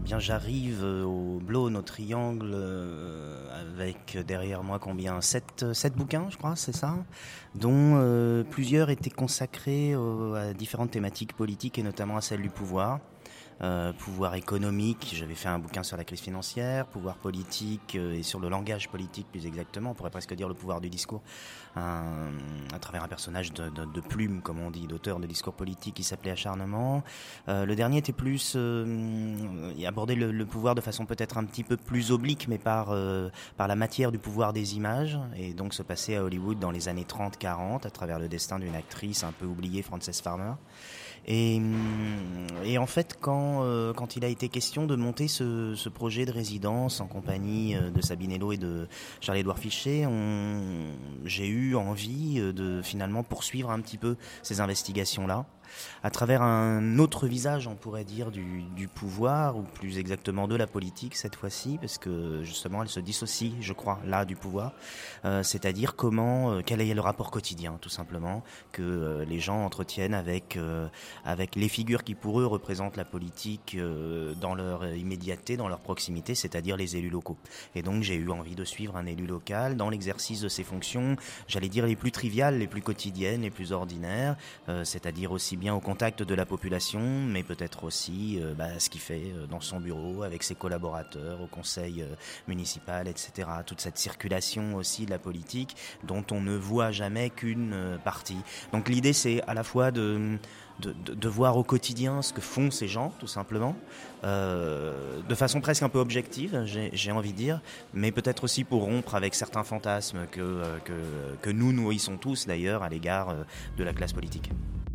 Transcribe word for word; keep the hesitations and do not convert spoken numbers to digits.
bien, j'arrive au Blône, au Triangle, euh, avec derrière moi combien sept, sept bouquins, je crois, c'est ça, dont euh, plusieurs étaient consacrés euh, à différentes thématiques politiques et notamment à celle du pouvoir. Euh, pouvoir économique, j'avais fait un bouquin sur la crise financière, pouvoir politique euh, et sur le langage politique plus exactement, on pourrait presque dire le pouvoir du discours, un, à travers un personnage de, de, de plume, comme on dit, d'auteur de discours politique qui s'appelait Acharnement. Euh, le dernier était plus, euh, il abordait le, le pouvoir de façon peut-être un petit peu plus oblique, mais par, euh, par la matière du pouvoir des images, et donc se passait à Hollywood dans les années trente quarante, à travers le destin d'une actrice un peu oubliée, Frances Farmer. Et, et en fait, quand, euh, quand il a été question de monter ce, ce projet de résidence en compagnie de Sabine Hello et de Charles-Édouard Fichet, on, j'ai eu envie de finalement poursuivre un petit peu ces investigations-là, à travers un autre visage, on pourrait dire, du, du pouvoir, ou plus exactement de la politique cette fois-ci, parce que justement elle se dissocie, je crois, là du pouvoir, euh, c'est-à-dire comment, euh, quel est le rapport quotidien, tout simplement, que euh, les gens entretiennent avec, euh, avec les figures qui pour eux représentent la politique euh, dans leur immédiateté, dans leur proximité, c'est-à-dire les élus locaux. Et donc j'ai eu envie de suivre un élu local dans l'exercice de ses fonctions, j'allais dire les plus triviales, les plus quotidiennes, les plus ordinaires, euh, c'est-à-dire aussi bien au contact de la population, mais peut-être aussi euh, bah, ce qu'il fait euh, dans son bureau, avec ses collaborateurs, au conseil euh, municipal, et cetera. Toute cette circulation aussi de la politique dont on ne voit jamais qu'une euh, partie. Donc l'idée, c'est à la fois de... De, de, de voir au quotidien ce que font ces gens, tout simplement, euh, de façon presque un peu objective, j'ai, j'ai envie de dire, mais peut-être aussi pour rompre avec certains fantasmes que, que, que nous nourrissons tous, d'ailleurs, à l'égard de la classe politique.